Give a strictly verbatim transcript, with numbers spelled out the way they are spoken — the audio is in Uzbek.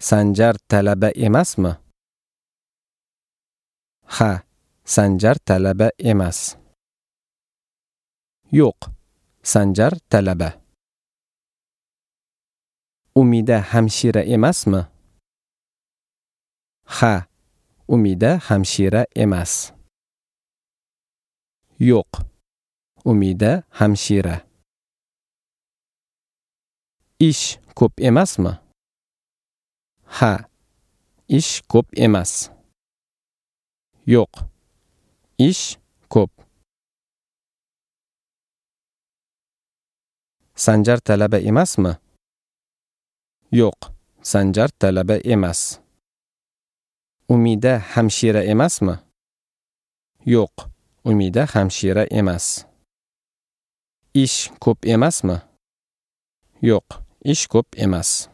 Sanjar talaba emasmi? Ha, Sanjar talaba emas. Yo'q, Sanjar talaba. Umida hamshira emasmi? Ha, Umida hamshira emas. Yo'q, Umida hamshira. Ish ko'p emasmi? Ha, ish ko'p emas. Yo'q, ish ko'p. Sanjar talaba emasmi? Yo'q, Sanjar talaba emas. Umida hamshira emasmi? Yo'q, Umida hamshira emas. Ish ko'p emasmi? Yo'q, ish ko'p emas.